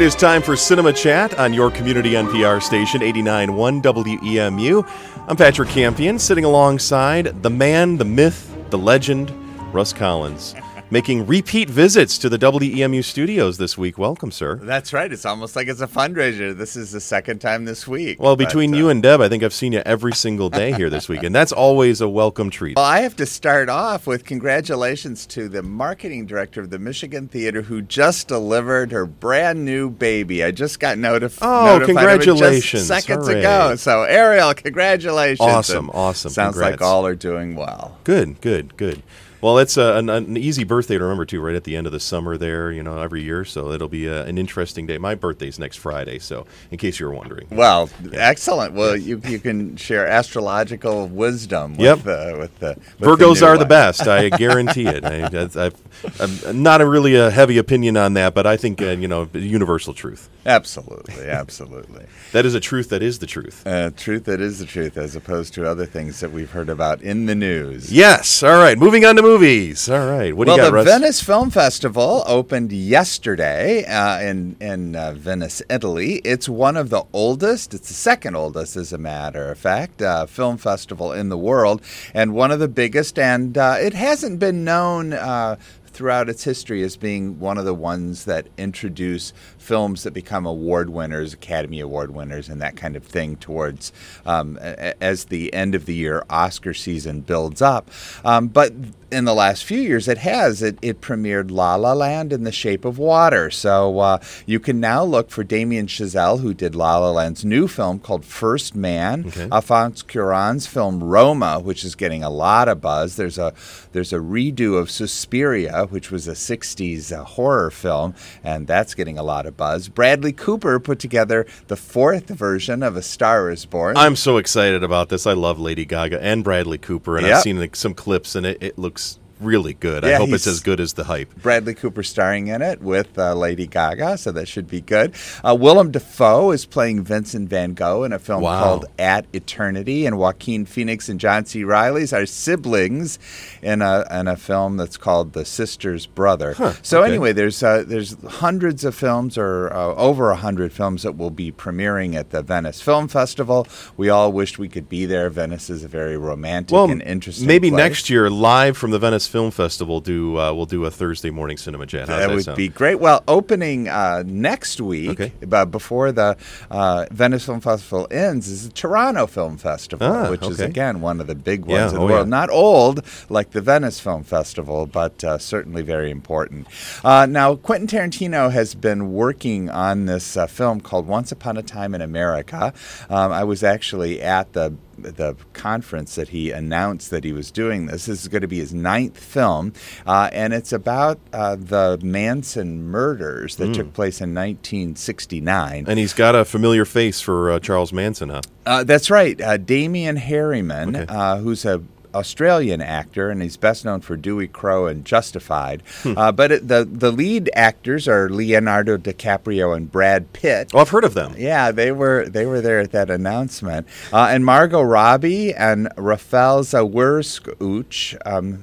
is time for Cinema Chat on your community NPR station, 89.1 WEMU. I'm Patrick Campion, sitting alongside the man, the myth, the legend, Russ Collins, making repeat visits to the WEMU studios this week. Welcome, sir. That's right. It's almost like it's a fundraiser. This is the second time this week. Well, between you and Deb, I think I've seen you every single day here this week, and that's always a welcome treat. Well, I have to start off with congratulations to the marketing director of the Michigan Theater who just delivered her brand new baby. I just got notified congratulations. of it just seconds Hooray. ago. So, Ariel, congratulations. Awesome. Sounds Congrats. like all are doing well. Good. Well, it's an easy birthday to remember, too, right at the end of the summer there, every year. So it'll be an interesting day. My birthday's next Friday, so in case you were wondering. Well, excellent. Well, you can share astrological wisdom with the Virgos are the one. best. I guarantee it. I'm not really a heavy opinion on that, but I think, universal truth. Absolutely. That is a truth that is the truth. Truth that is the truth, as opposed to other things that we've heard about in the news. Yes. All right. Moving on to movies. All right. What do you got, Russ? The Venice Film Festival opened yesterday in Venice, Italy. It's one of the oldest. It's the second oldest, as a matter of fact, film festival in the world, and one of the biggest. And it hasn't been known throughout its history as being one of the ones that introduce films that become award winners, Academy Award winners, and that kind of thing towards as the end of the year Oscar season builds up. But in the last few years, it premiered La La Land and The Shape of Water. So you can now look for Damien Chazelle, who did La La Land's new film called First Man, Alphonse Cuarón's film Roma, which is getting a lot of buzz. There's a redo of Suspiria, which was a 60s horror film, and that's getting a lot of buzz. Bradley Cooper put together the fourth version of A Star Is Born. I'm so excited about this. I love Lady Gaga and Bradley Cooper, and I've seen some clips, and it looks really good. I hope it's as good as the hype. Bradley Cooper starring in it with Lady Gaga, so that should be good. Willem Dafoe is playing Vincent van Gogh in a film called At Eternity, and Joaquin Phoenix and John C. Reilly are siblings in a film that's called The Sister's Brother. Anyway, there's hundreds of films, or over 100 films that will be premiering at the Venice Film Festival. We all wished we could be there. Venice is a very romantic and interesting maybe place. Next year, live from the Venice Film Festival, we'll do a Thursday morning cinema chat. That would be great. Well, opening next week, but before the Venice Film Festival ends, is the Toronto Film Festival, which is, again, one of the big ones in the world. Not old like the Venice Film Festival, but certainly very important. Now, Quentin Tarantino has been working on this film called Once Upon a Time in America. I was actually at the conference that he announced that he was doing this. This is going to be his 9th film, and it's about the Manson murders that took place in 1969. And he's got a familiar face for Charles Manson, huh? That's right. Damien Harriman, who's a Australian actor, and he's best known for Dewey Crowe and Justified. But the lead actors are Leonardo DiCaprio and Brad Pitt. Oh, I've heard of them. Yeah, they were there at that announcement. And Margot Robbie and Rafael Zaworski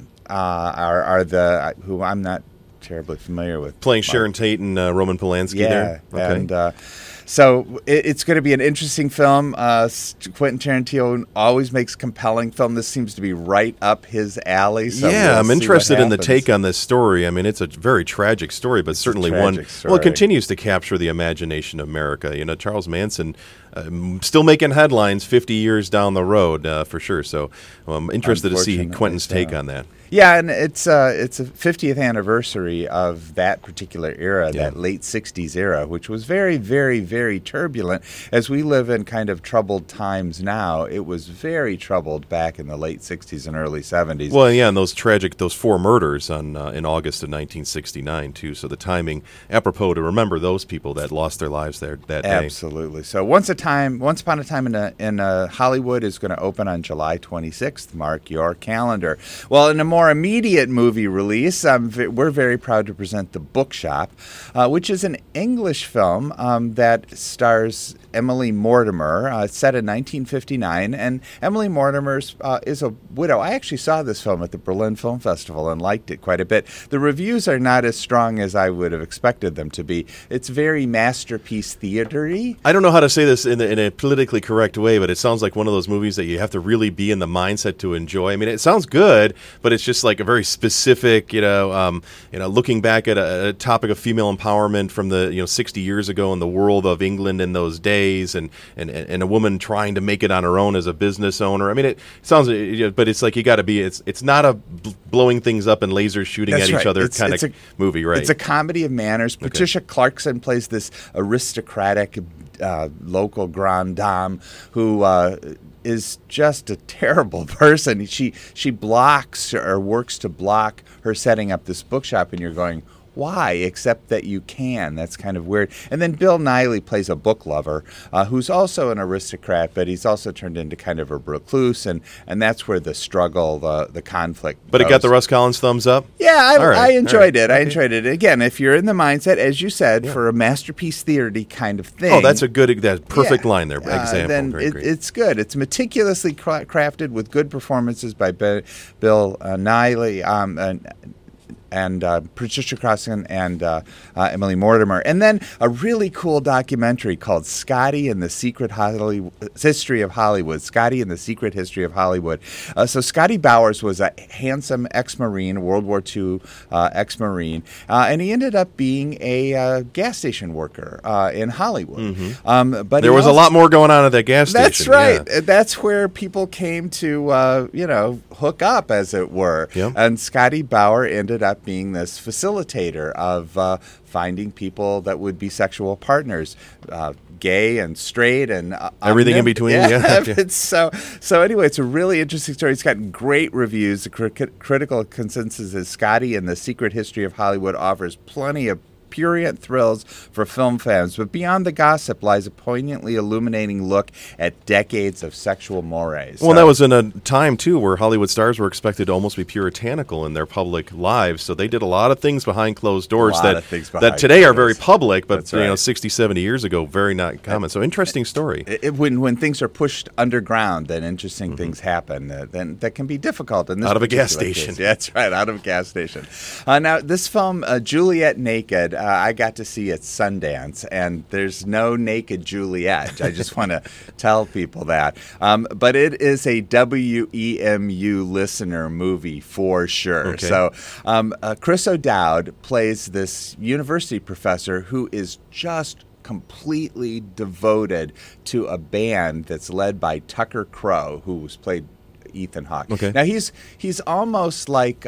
are the who I'm not terribly familiar with. Playing Sharon Tate and Roman Polanski there. Okay. And so it's going to be an interesting film. Quentin Tarantino always makes compelling film. This seems to be right up his alley. So I'm interested in the take on this story. I mean, it's a very tragic story, but certainly one. Well, it continues to capture the imagination of America. Charles Manson still making headlines 50 years down the road, for sure. So I'm interested to see Quentin's take on that. Yeah, and it's a 50th anniversary of that particular era, that late 60s era, which was very, very, very turbulent. As we live in kind of troubled times now, it was very troubled back in the late 60s and early 70s. Well, yeah, and those 4 murders in August of 1969, too. So the timing, apropos to remember those people that lost their lives there that day. Absolutely. So Once Upon a Time in Hollywood is going to open on July 26th. Mark your calendar. Well, in a more immediate movie release, we're very proud to present The Bookshop, which is an English film that stars Emily Mortimer. It's set in 1959, and Emily Mortimer is a widow. I actually saw this film at the Berlin Film Festival and liked it quite a bit. The reviews are not as strong as I would have expected them to be. It's very masterpiece theater-y. I don't know how to say this in a politically correct way, but it sounds like one of those movies that you have to really be in the mindset to enjoy. I mean, it sounds good, but it's just like a very specific, looking back at a topic of female empowerment from the 60 years ago in the world of England in those days, and a woman trying to make it on her own as a business owner. I mean, it sounds, but it's like you got to be. It's not a blowing things up and lasers shooting at each other kind of movie, right? It's a comedy of manners. Okay. Patricia Clarkson plays this aristocratic local grande dame who is just a terrible person. She blocks or works to block her setting up this bookshop, and you're going, why? Except that you can. That's kind of weird. And then Bill Nighy plays a book lover who's also an aristocrat, but he's also turned into kind of a recluse, and that's where the struggle, the conflict But goes. It got the Russ Collins thumbs up? Yeah, I enjoyed it. I enjoyed it. Again, if you're in the mindset, as you said, for a masterpiece theater kind of thing. Oh, that's a perfect line there. Example. Then it's good. It's meticulously crafted with good performances by Bill Nighy, and Patricia Clarkson and Emily Mortimer. And then a really cool documentary called Scotty and the Secret History of Hollywood. Scotty and the Secret History of Hollywood. So Scotty Bowers was a handsome ex-Marine, World War II ex-Marine, and he ended up being a gas station worker in Hollywood. Mm-hmm. But there was a lot more going on at that gas station. That's right. Yeah. That's where people came to, hook up, as it were. Yep. And Scotty Bauer ended up being this facilitator of finding people that would be sexual partners, gay and straight and everything in between. Yeah. So anyway, it's a really interesting story. It's gotten great reviews. The critical consensus is Scotty and the Secret History of Hollywood offers plenty of prurient thrills for film fans, but beyond the gossip lies a poignantly illuminating look at decades of sexual mores. Well, that was in a time, too, where Hollywood stars were expected to almost be puritanical in their public lives, so they did a lot of things behind closed doors that today are very public, but 60, 70 years ago, very not common. So interesting story. When things are pushed underground, then interesting things happen. Then that can be difficult. In this out of a gas station. Yeah, that's right, out of a gas station. Now, this film, Juliet Naked, I got to see at Sundance, and there's no naked Juliet. I just want to tell people that. But it is a WEMU listener movie for sure. Okay. So Chris O'Dowd plays this university professor who is just completely devoted to a band that's led by Tucker Crowe, who was played Ethan Hawke. Okay. Now he's almost like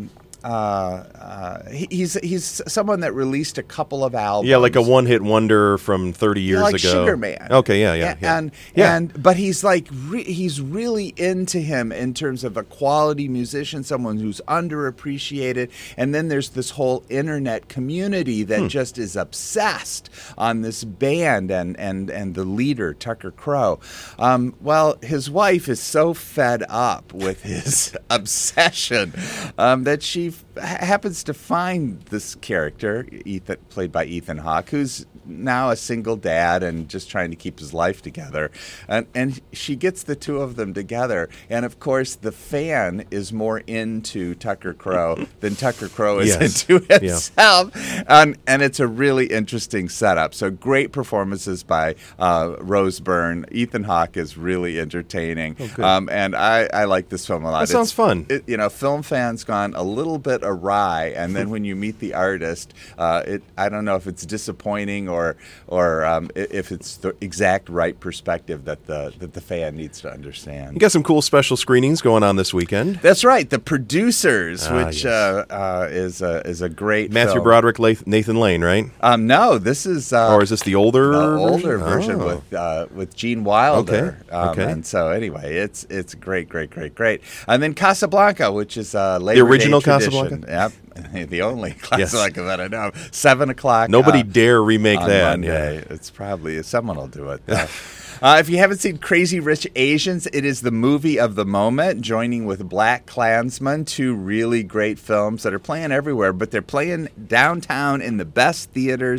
he's someone that released a couple of albums. Yeah, like a one-hit wonder from 30 years like ago. Sugar Man. Okay, yeah. But he's like he's really into him in terms of a quality musician, someone who's underappreciated. And then there's this whole internet community that just is obsessed on this band and the leader, Tucker Crowe. Well, his wife is so fed up with his obsession that she happens to find this character, Ethan, played by Ethan Hawke, who's now a single dad and just trying to keep his life together. And she gets the two of them together. And, of course, the fan is more into Tucker Crowe than Tucker Crowe is into himself. Yeah. And it's a really interesting setup. So great performances by Rose Byrne. Ethan Hawke is really entertaining. Oh, and I like this film a lot. That sounds fun. Film fans gone a little bit awry, and then when you meet the artist, I don't know if it's disappointing or if it's the exact right perspective that the fan needs to understand. You got some cool special screenings going on this weekend. That's right, The Producers, which is a great Matthew film. Broderick, Nathan Lane, right? No, this is or is this the older version with Gene Wilder? Okay. And so anyway, it's great. And then Casablanca, which is Labor the original Day tradition. Casablanca. Yep, the only Casablanca that I know. 7:00. Nobody dare remake on that. Monday. Yeah. It's probably someone will do it. If you haven't seen Crazy Rich Asians, it is the movie of the moment, joining with Black Klansman, two really great films that are playing everywhere, but they're playing downtown in the best theaters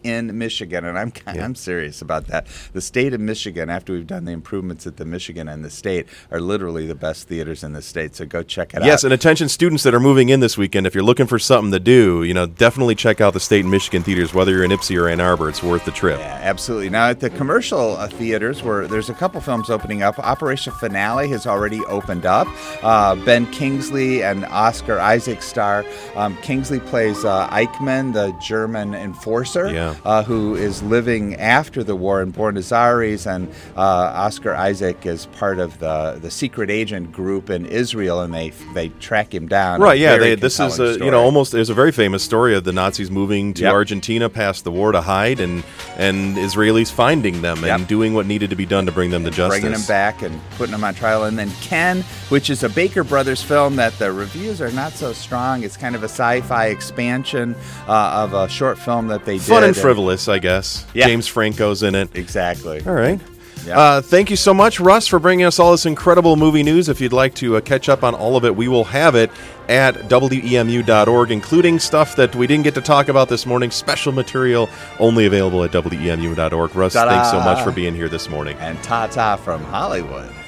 in Michigan, and I'm serious about that. The state of Michigan, after we've done the improvements at the Michigan and the state, are literally the best theaters in the state. So go check it out. Yes, and attention students that are moving in this weekend, if you're looking for something to do, definitely check out the state and Michigan theaters. Whether you're in Ypsi or Ann Arbor, it's worth the trip. Yeah, absolutely. Now at the commercial theaters, there's a couple films opening up. Operation Finale has already opened up. Ben Kingsley and Oscar Isaac star. Kingsley plays Eichmann, the German enforcer, who is living after the war in Buenos Aires, and Oscar Isaac is part of the secret agent group in Israel, and they track him down. Right? Yeah. This is almost. There's a very famous story of the Nazis moving to Argentina past the war to hide, and Israelis finding them and doing what needed to be done to bring them to justice, bringing them back and putting them on trial. And then Ken, which is a Baker Brothers film that the reviews are not so strong. It's kind of a sci-fi expansion of a short film that they did. Fun and frivolous, I guess. Yeah. James Franco's in it. Exactly. All right. Yeah. Thank you so much, Russ, for bringing us all this incredible movie news. If you'd like to catch up on all of it, we will have it at WEMU.org, including stuff that we didn't get to talk about this morning, special material only available at WEMU.org. Russ, thanks so much for being here this morning. And ta-ta from Hollywood.